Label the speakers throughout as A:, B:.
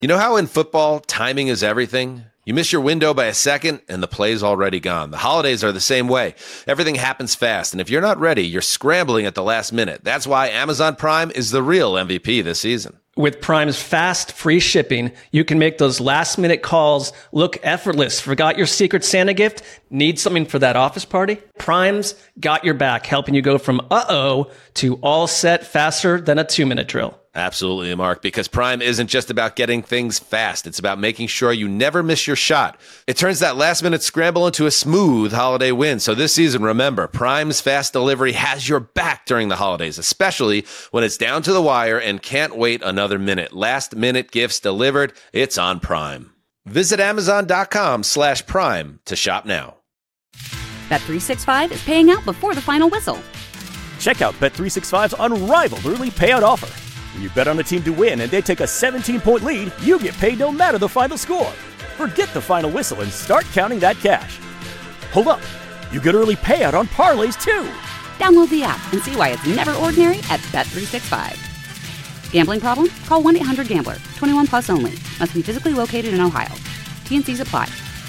A: You know how in football, timing is everything? You miss your window by a second, and the play's already gone. The holidays are the same way. Everything happens fast, and if you're not ready, you're scrambling at the last minute. That's why Amazon Prime is the real MVP this season.
B: With Prime's fast, free shipping, you can make those last-minute calls look effortless. Forgot your Secret Santa gift? Need something for that office party? Prime's got your back, helping you go from uh-oh to all set faster than a 2-minute drill.
A: Absolutely, Mark, because Prime isn't just about getting things fast. It's about making sure you never miss your shot. It turns that last-minute scramble into a smooth holiday win. So this season, remember, Prime's fast delivery has your back during the holidays, especially when it's down to the wire and can't wait another minute. Last-minute gifts delivered. It's on Prime. Visit Amazon.com/Prime to shop now.
C: Bet365 is paying out before the final whistle.
D: Check out Bet365's unrivaled early payout offer. When you bet on a team to win and they take a 17-point lead, you get paid no matter the final score. Forget the final whistle and start counting that cash. Hold up. You get early payout on parlays, too.
C: Download the app and see why it's never ordinary at Bet365. Gambling problem? Call 1-800-GAMBLER. 21 plus only. Must be physically located in Ohio. T&Cs apply.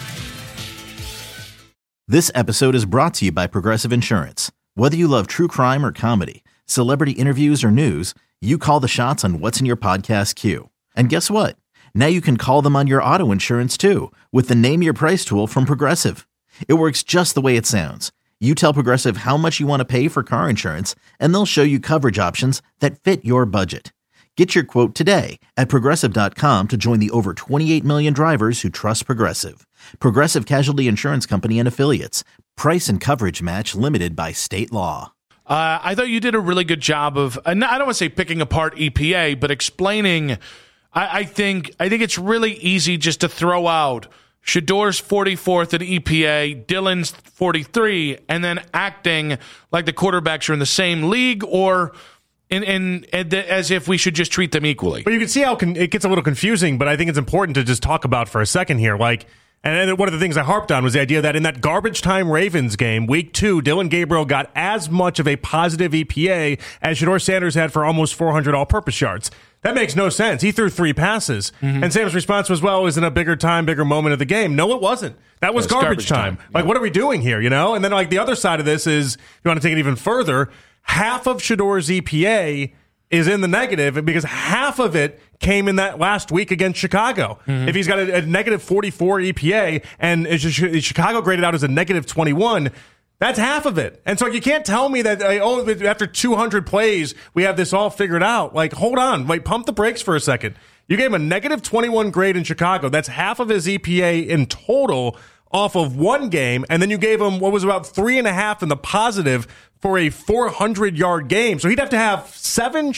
E: This episode is brought to you by Progressive Insurance. Whether you love true crime or comedy, celebrity interviews or news, you call the shots on what's in your podcast queue. And guess what? Now you can call them on your auto insurance too with the Name Your Price tool from Progressive. It works just the way it sounds. You tell Progressive how much you want to pay for car insurance, and they'll show you coverage options that fit your budget. Get your quote today at Progressive.com to join the over 28 million drivers who trust Progressive. Progressive Casualty Insurance Company and Affiliates. Price and coverage match limited by state law.
F: I thought you did a really good job of, I don't want to say picking apart EPA, but explaining. I think it's really easy just to throw out Shedor's 44th in EPA, Dillon's 43, and then acting like the quarterbacks are in the same league or as if we should just treat them equally.
G: But you can see how it gets a little confusing, but I think it's important to just talk about for a second here. And one of the things I harped on was the idea that in that garbage time Ravens game, week 2, Dillon Gabriel got as much of a positive EPA as Shedeur Sanders had for almost 400 all-purpose yards. That makes no sense. He threw 3 passes. Mm-hmm. And Sam's response was, well, it was in a bigger time, bigger moment of the game. No, it wasn't. That was garbage time. Like, what are we doing here, you know? And then, the other side of this is, if you want to take it even further, half of Shedeur's EPA is in the negative because half of it came in that last week against Chicago. Mm-hmm. If he's got a negative 44 EPA and Chicago graded out as a negative 21, that's half of it. And so you can't tell me that, after 200 plays, we have this all figured out. Hold on. Pump the brakes for a second. You gave him a negative 21 grade in Chicago. That's half of his EPA in total off of one game. And then you gave him what was about 3.5 in the positive for a 400-yard game. So he'd have to have 7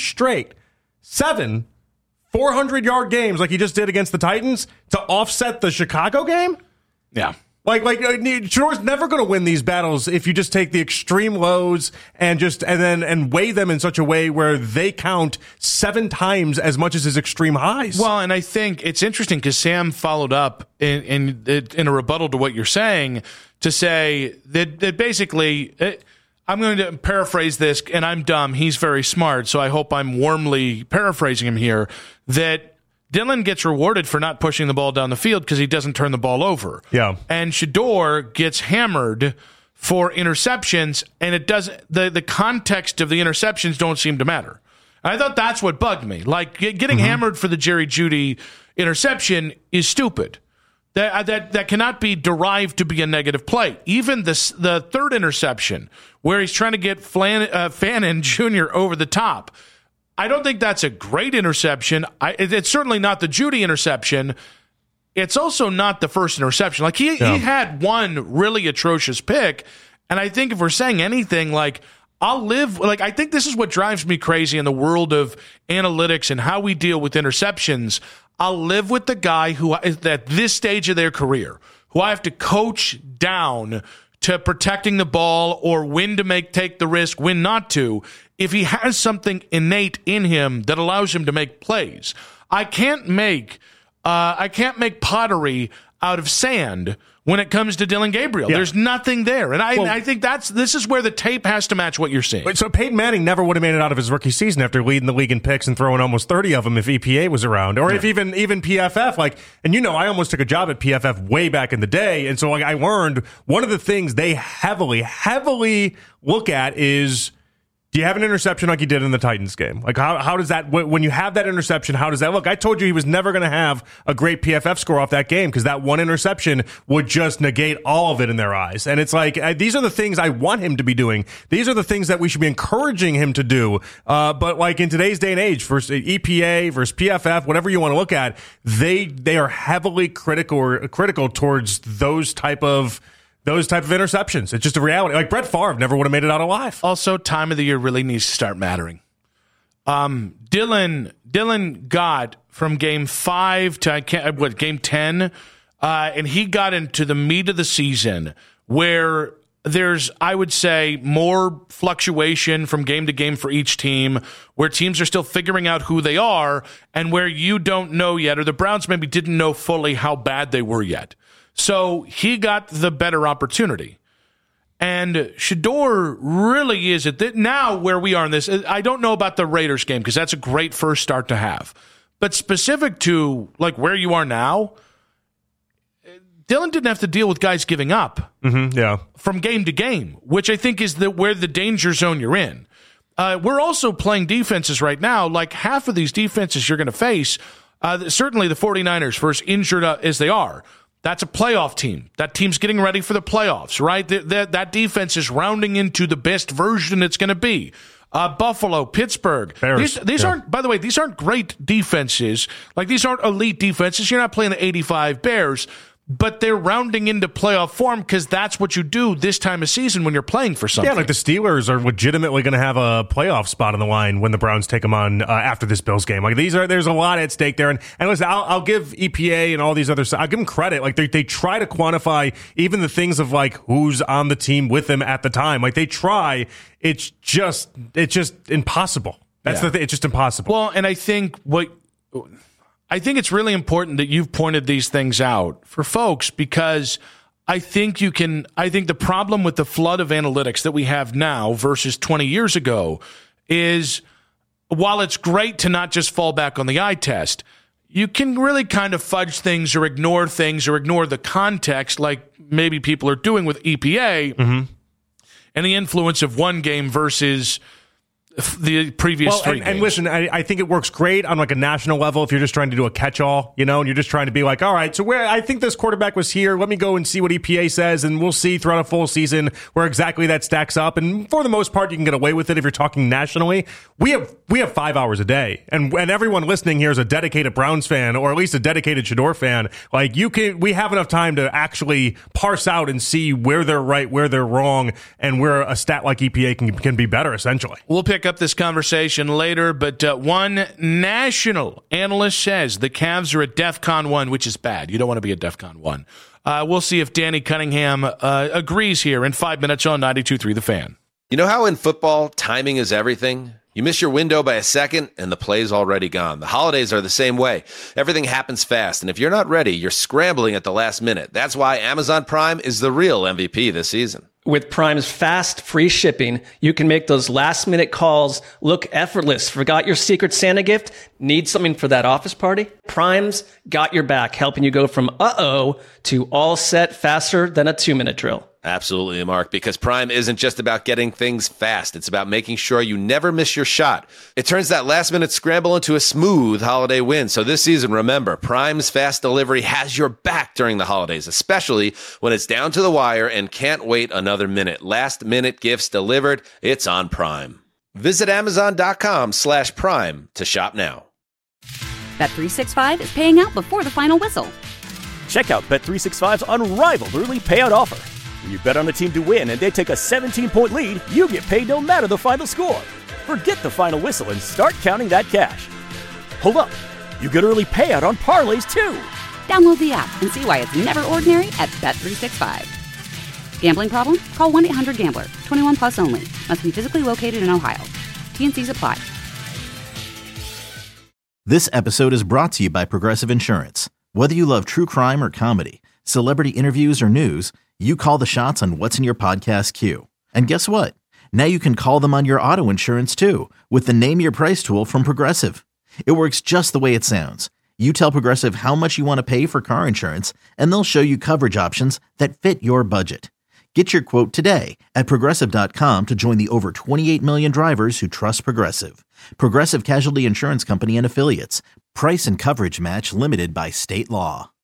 G: 400-yard games like he just did against the Titans to offset the Chicago game?
F: Yeah.
G: Shedeur's never going to win these battles if you just take the extreme lows and weigh them in such a way where they count 7 times as much as his extreme highs.
F: Well, and I think it's interesting because Sam followed up in a rebuttal to what you're saying to say that basically, I'm going to paraphrase this, and I'm dumb. He's very smart, so I hope I'm warmly paraphrasing him here, that Dillon gets rewarded for not pushing the ball down the field because he doesn't turn the ball over.
G: Yeah.
F: And Shedeur gets hammered for interceptions, and it doesn't. The context of the interceptions don't seem to matter. I thought that's what bugged me. Getting hammered for the Jerry Jeudy interception is stupid. That cannot be derived to be a negative play. Even the third interception, where he's trying to get Fannin Jr. over the top, I don't think that's a great interception. It's certainly not the Jeudy interception. It's also not the first interception. He had one really atrocious pick, and I think if we're saying anything, I think this is what drives me crazy in the world of analytics and how we deal with interceptions. I'll live with the guy who is at this stage of their career, who I have to coach down to protecting the ball or when to take the risk, when not to, if he has something innate in him that allows him to make plays. I can't make pottery out of sand when it comes to Dillon Gabriel.
G: Yeah.
F: There's nothing there. And I think this is where the tape has to match what you're seeing.
G: So Peyton Manning never would have made it out of his rookie season after leading the league in picks and throwing almost 30 of them if EPA was around, or if even PFF. And I almost took a job at PFF way back in the day, and so I learned one of the things they heavily look at is, do you have an interception like you did in the Titans game? Like, how does that, when you have that interception, how does that look? I told you he was never going to have a great PFF score off that game because that one interception would just negate all of it in their eyes. And it's like, these are the things I want him to be doing. These are the things that we should be encouraging him to do. But like in today's day and age, versus EPA versus PFF, whatever you want to look at, they are heavily critical towards those type of interceptions. It's just a reality. Like Brett Favre never would have made it out alive.
F: Also, time of the year really needs to start mattering. Dillon got from game 5 to game 10, and he got into the meat of the season where there's, I would say, more fluctuation from game to game for each team, where teams are still figuring out who they are, and where you don't know yet, or the Browns maybe didn't know fully how bad they were yet. So he got the better opportunity. And Shedeur really is now where we are in this. I don't know about the Raiders game because that's a great first start to have. But specific to like where you are now, Dillon didn't have to deal with guys giving up from game to game, which I think is where the danger zone you're in. We're also playing defenses right now. Like half of these defenses you're going to face, certainly the 49ers, for as injured as they are, that's a playoff team. That team's getting ready for the playoffs, right? That defense is rounding into the best version it's going to be. Buffalo, Pittsburgh. These aren't, by the way, these aren't great defenses. Like, these aren't elite defenses. You're not playing the 85 Bears. But they're rounding into playoff form because that's what you do this time of season when you're playing for something.
G: Yeah, like the Steelers are legitimately going to have a playoff spot on the line when the Browns take them on after this Bills game. Like there's a lot at stake there. And listen, I'll give EPA and all these others, I'll give them credit. Like they try to quantify even the things of like who's on the team with them at the time. Like they try. It's just impossible. That's the thing. It's just impossible.
F: Well, and I think it's really important that you've pointed these things out for folks because I think the problem with the flood of analytics that we have now versus 20 years ago is while it's great to not just fall back on the eye test, you can really kind of fudge things or ignore the context like maybe people are doing with EPA and the influence of one game versus the previous three games.
G: And listen, I think it works great on like a national level if you're just trying to do a catch-all, and you're just trying to be like, all right, so where I think this quarterback was here, let me go and see what EPA says, and we'll see throughout a full season where exactly that stacks up. And for the most part, you can get away with it if you're talking nationally. We have 5 hours a day, and everyone listening here is a dedicated Browns fan, or at least a dedicated Shedeur fan. Like we have enough time to actually parse out and see where they're right, where they're wrong, and where a stat like EPA can be better. Essentially,
F: we'll pick up this conversation later, but one national analyst says the Cavs are at DEFCON 1, which is bad. You don't want to be at DEFCON 1. We'll see if Danny Cunningham agrees here in 5 minutes on 92.3 The Fan.
A: You know how in football, timing is everything? You miss your window by a second, and the play's already gone. The holidays are the same way. Everything happens fast, and if you're not ready, you're scrambling at the last minute. That's why Amazon Prime is the real MVP this season.
B: With Prime's fast, free shipping, you can make those last-minute calls look effortless. Forgot your Secret Santa gift? Need something for that office party? Prime's got your back, helping you go from uh-oh to all set faster than a 2-minute drill.
A: Absolutely, Mark, because Prime isn't just about getting things fast. It's about making sure you never miss your shot. It turns that last-minute scramble into a smooth holiday win. So this season, remember, Prime's fast delivery has your back during the holidays, especially when it's down to the wire and can't wait another minute. Last-minute gifts delivered, it's on Prime. Visit Amazon.com/Prime to shop now.
C: Bet365 is paying out before the final whistle.
D: Check out Bet365's unrivaled early payout offer. When you bet on a team to win and they take a 17-point lead, you get paid no matter the final score. Forget the final whistle and start counting that cash. Hold up. You get early payout on parlays, too.
C: Download the app and see why it's never ordinary at Bet365. Gambling problem? Call 1-800-GAMBLER. 21 plus only. Must be physically located in Ohio. T&Cs apply.
E: This episode is brought to you by Progressive Insurance. Whether you love true crime or comedy, celebrity interviews, or news, you call the shots on what's in your podcast queue. And guess what? Now you can call them on your auto insurance too with the Name Your Price tool from Progressive. It works just the way it sounds. You tell Progressive how much you want to pay for car insurance, and they'll show you coverage options that fit your budget. Get your quote today at Progressive.com to join the over 28 million drivers who trust Progressive. Progressive Casualty Insurance Company and Affiliates. Price and coverage match limited by state law.